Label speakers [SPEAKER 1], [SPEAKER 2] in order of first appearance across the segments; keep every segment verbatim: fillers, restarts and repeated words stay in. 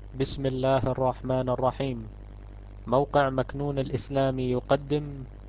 [SPEAKER 1] بسم الله الرحمن الرحيم. موقع مكنون الإسلامي يقدم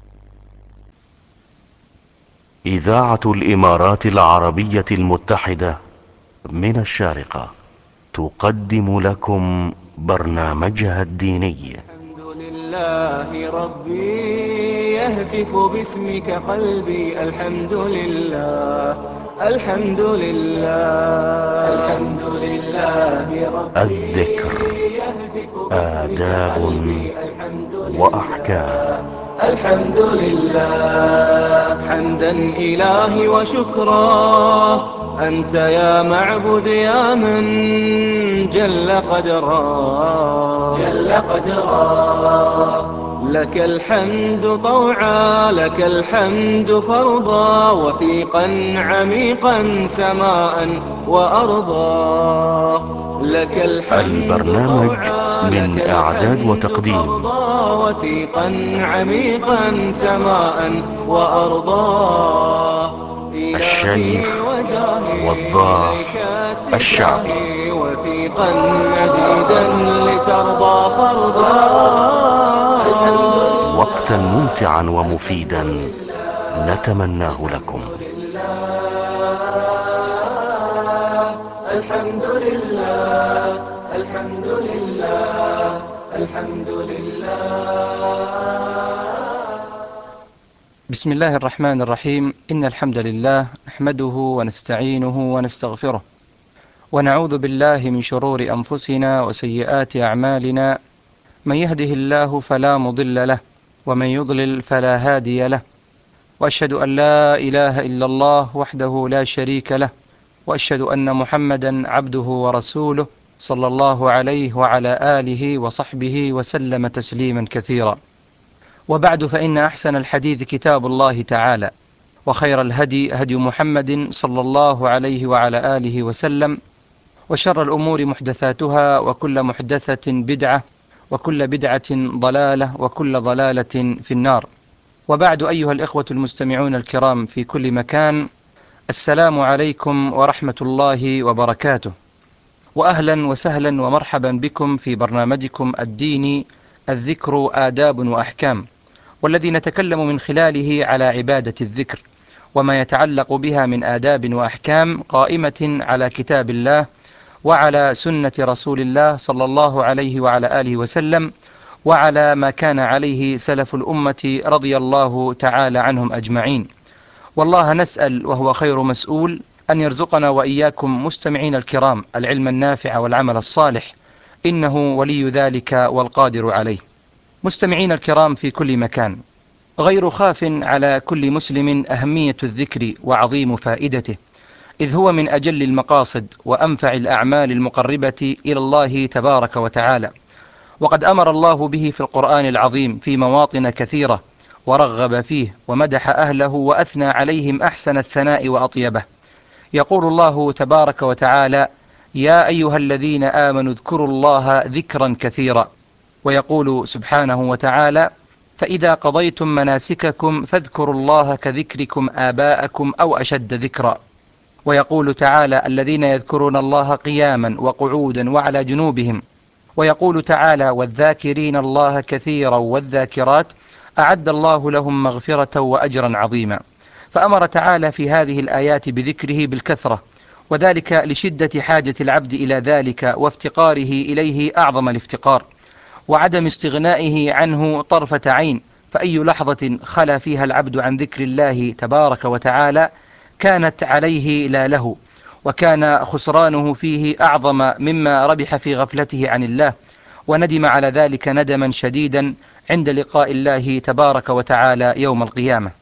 [SPEAKER 2] إذاعة الإمارات العربية المتحدة من الشارقة تقدم لكم برنامجها الديني.
[SPEAKER 3] الحمد لله ربي يهتف باسمك قلبي. الحمد لله الحمد لله الحمد لله ربي
[SPEAKER 2] الذكر
[SPEAKER 3] يهتف باسمك
[SPEAKER 2] آداب
[SPEAKER 3] قلبي. الحمد
[SPEAKER 2] وأحكام.
[SPEAKER 3] لله الحمد لله حمدا إلهي وشكرا. أنت يا معبد يا من جل قدرا جل قدرا. لك الحمد طوعا لك الحمد فرضا وثيقا عميقا سماء وأرضا. لك الحمد
[SPEAKER 2] البرنامج
[SPEAKER 3] طوعا لك
[SPEAKER 2] من إعداد
[SPEAKER 3] الحمد
[SPEAKER 2] وتقديم
[SPEAKER 3] فرضا وثيقا عميقا سماء وأرضا. إلهي
[SPEAKER 2] الشيخ
[SPEAKER 3] وجاهي إليك
[SPEAKER 2] وضاح الشعبي.
[SPEAKER 3] اتجاهي وثيقا مديدا لترضى فرضا.
[SPEAKER 2] وقتا ممتعا ومفيدا نتمناه لكم.
[SPEAKER 3] الحمد لله الحمد لله الحمد لله.
[SPEAKER 4] بسم الله الرحمن الرحيم. إن الحمد لله نحمده ونستعينه ونستغفره ونعوذ بالله من شرور أنفسنا وسيئات أعمالنا. من يهده الله فلا مضل له ومن يضلل فلا هادي له، وأشهد أن لا إله إلا الله وحده لا شريك له، وأشهد أن محمدا عبده ورسوله صلى الله عليه وعلى آله وصحبه وسلم تسليما كثيرا. وبعد، فإن أحسن الحديث كتاب الله تعالى، وخير الهدي هدي محمد صلى الله عليه وعلى آله وسلم، وشر الأمور محدثاتها، وكل محدثة بدعة، وكل بدعة ضلالة، وكل ضلالة في النار. وبعد، أيها الإخوة المستمعون الكرام في كل مكان، السلام عليكم ورحمة الله وبركاته، وأهلا وسهلا ومرحبا بكم في برنامجكم الديني الذكر آداب وأحكام، والذي نتكلم من خلاله على عبادة الذكر وما يتعلق بها من آداب وأحكام قائمة على كتاب الله وعلى سنة رسول الله صلى الله عليه وعلى آله وسلم، وعلى ما كان عليه سلف الأمة رضي الله تعالى عنهم أجمعين. والله نسأل وهو خير مسؤول أن يرزقنا وإياكم مستمعين الكرام العلم النافع والعمل الصالح، إنه ولي ذلك والقادر عليه. مستمعين الكرام في كل مكان، غير خاف على كل مسلم أهمية الذكر وعظيم فائدته، إذ هو من أجل المقاصد وأنفع الأعمال المقربة إلى الله تبارك وتعالى، وقد أمر الله به في القرآن العظيم في مواطن كثيرة، ورغب فيه ومدح أهله وأثنى عليهم أحسن الثناء وأطيبه. يقول الله تبارك وتعالى: يا أيها الذين آمنوا اذكروا الله ذكرا كثيرا. ويقول سبحانه وتعالى: فإذا قضيتم مناسككم فاذكروا الله كذكركم آباءكم أو أشد ذكرا. ويقول تعالى: الذين يذكرون الله قياما وقعودا وعلى جنوبهم. ويقول تعالى: والذاكرين الله كثيرا والذاكرات أعد الله لهم مغفرة وأجرا عظيما. فأمر تعالى في هذه الآيات بذكره بالكثرة، وذلك لشدة حاجة العبد إلى ذلك وافتقاره إليه أعظم الافتقار، وعدم استغنائه عنه طرفة عين. فأي لحظة خلا فيها العبد عن ذكر الله تبارك وتعالى كانت عليه لا له، وكان خسرانه فيه أعظم مما ربح في غفلته عن الله، وندم على ذلك ندما شديدا عند لقاء الله تبارك وتعالى يوم القيامة.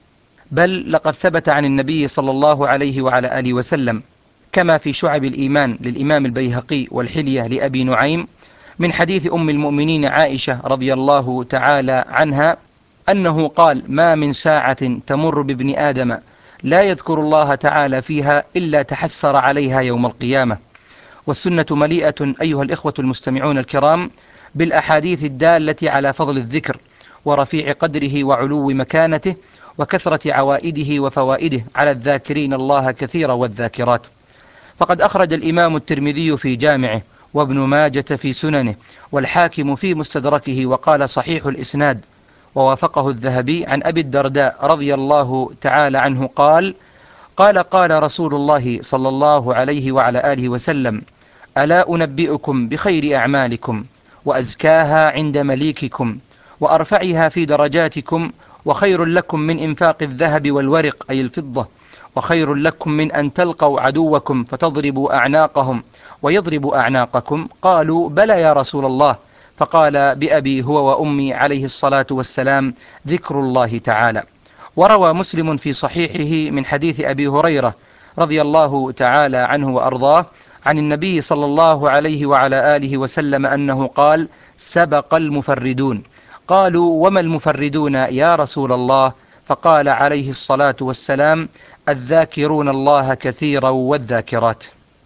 [SPEAKER 4] بل لقد ثبت عن النبي صلى الله عليه وعلى آله وسلم، كما في شعب الإيمان للإمام البيهقي والحلية لأبي نعيم، من حديث أم المؤمنين عائشة رضي الله تعالى عنها، أنه قال: ما من ساعة تمر بابن آدم لا يذكر الله تعالى فيها إلا تحسر عليها يوم القيامة. والسنة مليئة أيها الإخوة المستمعون الكرام بالأحاديث الدالة على فضل الذكر ورفيع قدره وعلو مكانته وكثرة عوائده وفوائده على الذاكرين الله كثيرا والذاكرات. فقد أخرج الإمام الترمذي في جامعه وابن ماجة في سننه، والحاكم في مستدركه، وقال صحيح الإسناد، ووافقه الذهبي عن أبي الدرداء رضي الله تعالى عنه قال: قال قال رسول الله صلى الله عليه وعلى آله وسلم: ألا أنبئكم بخير أعمالكم وأزكاها عند مليككم وأرفعها في درجاتكم، وخير لكم من إنفاق الذهب والورق أي الفضة، وخير لكم من أن تلقوا عدوكم فتضربوا أعناقهم ويضرب أعناقكم؟ قالوا: بلى يا رسول الله. فقال: بأبي هو وأمي عليه الصلاة والسلام ذكر الله تعالى. وروى مسلم في صحيحه من حديث أبي هريرة رضي الله تعالى عنه وأرضاه عن النبي صلى الله عليه وعلى آله وسلم أنه قال: سبق المفردون. قالوا: وما المفردون يا رسول الله؟ فقال عليه الصلاة والسلام: الذاكرون الله كثيرا والذاكرات.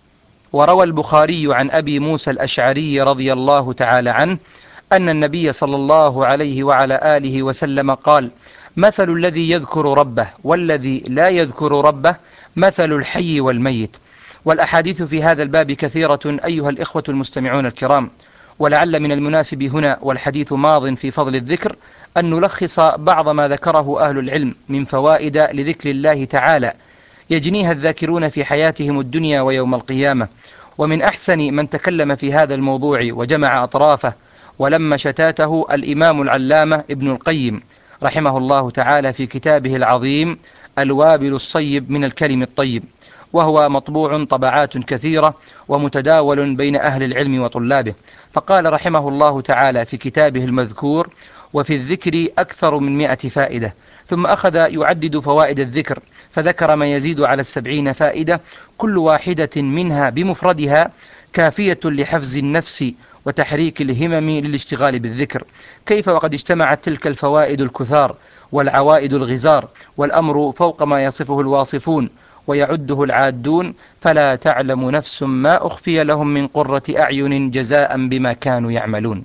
[SPEAKER 4] وروى البخاري عن أبي موسى الأشعري رضي الله تعالى عنه أن النبي صلى الله عليه وعلى آله وسلم قال: مثل الذي يذكر ربه والذي لا يذكر ربه مثل الحي والميت. والأحاديث في هذا الباب كثيرة أيها الإخوة المستمعون الكرام، ولعل من المناسب هنا والحديث ماض في فضل الذكر أن نلخص بعض ما ذكره أهل العلم من فوائد لذكر الله تعالى يجنيها الذاكرون في حياتهم الدنيا ويوم القيامة. ومن أحسن من تكلم في هذا الموضوع وجمع أطرافه ولم شتاته الإمام العلامة ابن القيم رحمه الله تعالى في كتابه العظيم الوابل الصيب من الكلم الطيب، وهو مطبوع طبعات كثيرة ومتداول بين أهل العلم وطلابه. فقال رحمه الله تعالى في كتابه المذكور: وفي الذكر أكثر من مئة فائدة. ثم أخذ يعدد فوائد الذكر، فذكر ما يزيد على السبعين فائدة، كل واحدة منها بمفردها كافية لحفز النفس وتحريك الهمم للاشتغال بالذكر. كيف وقد اجتمعت تلك الفوائد الكثار والعوائد الغزار، والأمر فوق ما يصفه الواصفون ويعده العادون، فلا تعلم نفس ما أخفي لهم من قرة أعين جزاء بما كانوا يعملون.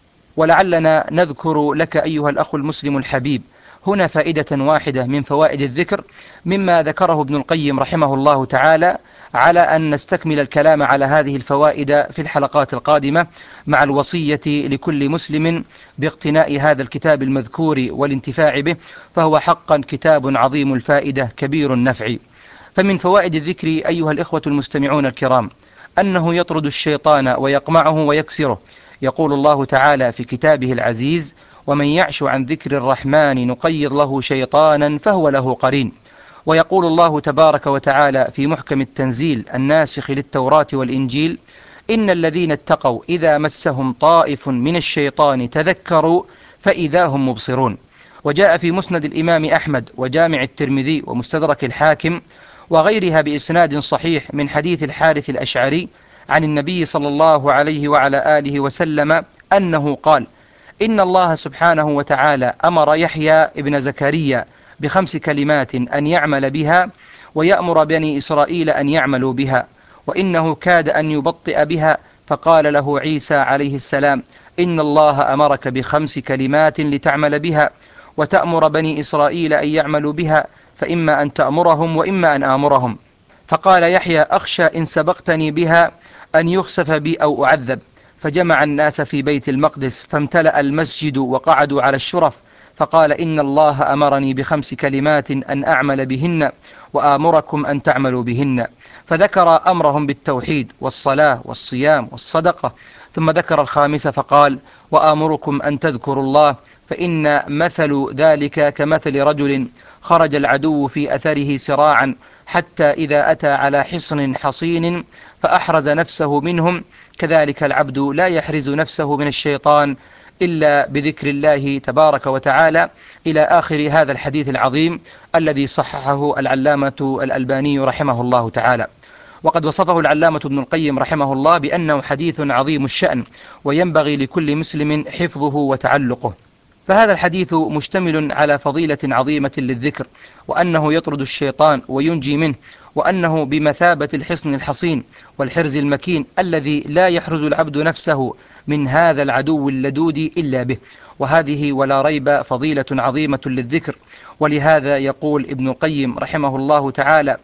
[SPEAKER 4] ولعلنا نذكر لك أيها الأخ المسلم الحبيب هنا فائدة واحدة من فوائد الذكر مما ذكره ابن القيم رحمه الله تعالى، على أن نستكمل الكلام على هذه الفوائد في الحلقات القادمة، مع الوصية لكل مسلم باقتناء هذا الكتاب المذكور والانتفاع به، فهو حقا كتاب عظيم الفائدة كبير النفع. فمن فوائد الذكر أيها الإخوة المستمعون الكرام أنه يطرد الشيطان ويقمعه ويكسره. يقول الله تعالى في كتابه العزيز: ومن يعش عن ذكر الرحمن نقيض له شيطانا فهو له قرين. ويقول الله تبارك وتعالى في محكم التنزيل الناسخ للتوراة والإنجيل: إن الذين اتقوا إذا مسهم طائف من الشيطان تذكروا فإذا هم مبصرون. وجاء في مسند الإمام أحمد وجامع الترمذي ومستدرك الحاكم وغيرها بإسناد صحيح من حديث الحارث الأشعري عن النبي صلى الله عليه وعلى آله وسلم أنه قال: إن الله سبحانه وتعالى أمر يحيى ابن زكريا بخمس كلمات أن يعمل بها ويأمر بني إسرائيل أن يعملوا بها، وإنه كاد أن يبطئ بها، فقال له عيسى عليه السلام: إن الله أمرك بخمس كلمات لتعمل بها وتأمر بني إسرائيل أن يعملوا بها، فإما أن تأمرهم وإما أن آمرهم. فقال يحيى: أخشى إن سبقتني بها أن يخسف بي أو أعذب. فجمع الناس في بيت المقدس فامتلأ المسجد وقعدوا على الشرف، فقال: إن الله أمرني بخمس كلمات أن أعمل بهن وآمركم أن تعملوا بهن. فذكر أمرهم بالتوحيد والصلاة والصيام والصدقة، ثم ذكر الخامسة فقال: وآمركم أن تذكروا الله، فإن مثل ذلك كمثل رجل خرج العدو في أثره سراعا حتى إذا أتى على حصن حصين فأحرز نفسه منهم، كذلك العبد لا يحرز نفسه من الشيطان إلا بذكر الله تبارك وتعالى، إلى آخر هذا الحديث العظيم الذي صححه العلامة الألباني رحمه الله تعالى. وقد وصفه العلامة ابن القيم رحمه الله بأنه حديث عظيم الشأن وينبغي لكل مسلم حفظه وتعلقه. فهذا الحديث مشتمل على فضيلة عظيمة للذكر، وأنه يطرد الشيطان وينجي منه، وأنه بمثابة الحصن الحصين والحرز المكين الذي لا يحرز العبد نفسه من هذا العدو اللدود إلا به. وهذه ولا ريب فضيلة عظيمة للذكر. ولهذا يقول ابن القيم رحمه الله تعالى: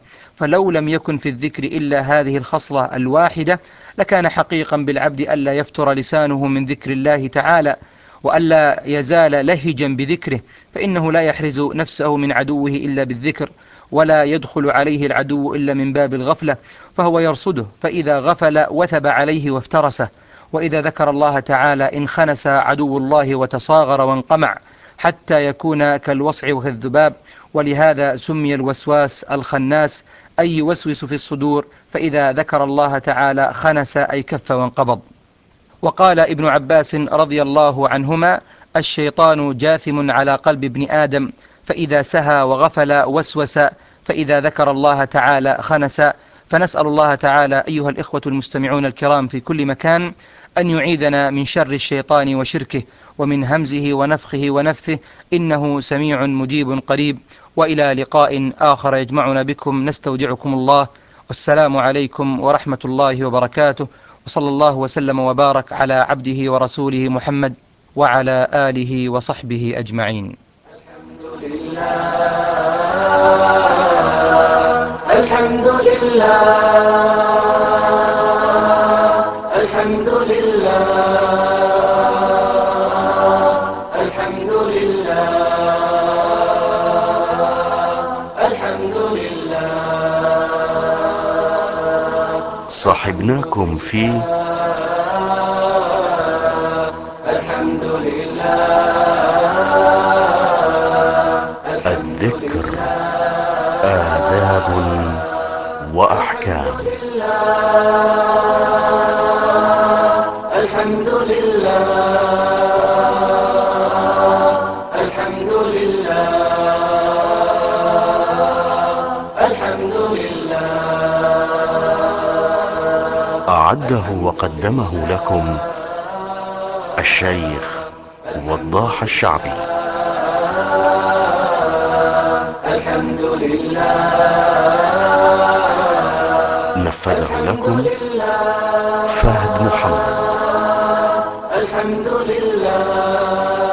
[SPEAKER 4] فلو لم يكن في الذكر إلا هذه الخصلة الواحدة لكان حقيقا بالعبد ألا يفتر لسانه من ذكر الله تعالى، وألا يزال لهجا بذكره، فإنه لا يحرز نفسه من عدوه إلا بالذكر، ولا يدخل عليه العدو إلا من باب الغفلة، فهو يرصده، فإذا غفل وثب عليه وافترسه، وإذا ذكر الله تعالى انخنس عدو الله وتصاغر وانقمع حتى يكون كالوصع وكالذباب. ولهذا سمي الوسواس الخناس، أي يوسوس في الصدور، فإذا ذكر الله تعالى خنس أي كف وانقبض. وقال ابن عباس رضي الله عنهما: الشيطان جاثم على قلب ابن آدم، فإذا سهى وغفل وسوس، فإذا ذكر الله تعالى خنس. فنسأل الله تعالى أيها الإخوة المستمعون الكرام في كل مكان أن يعيذنا من شر الشيطان وشركه، ومن همزه ونفخه ونفثه، إنه سميع مجيب قريب. وإلى لقاء آخر يجمعنا بكم، نستودعكم الله، والسلام عليكم ورحمة الله وبركاته، وصلى الله وسلم وبارك على عبده ورسوله محمد وعلى آله وصحبه أجمعين.
[SPEAKER 3] الحمد لله الحمد لله الحمد لله الحمد لله.
[SPEAKER 2] صاحبناكم في
[SPEAKER 3] الحمد لله
[SPEAKER 2] الذكر، آداب وأحكام.
[SPEAKER 3] الحمد لله الحمد لله الحمد لله.
[SPEAKER 2] أعده وقدمه لكم الشيخ وضاح الشعبي.
[SPEAKER 3] الحمد لله
[SPEAKER 2] نفذه لكم فهد محمد.
[SPEAKER 3] الحمد لله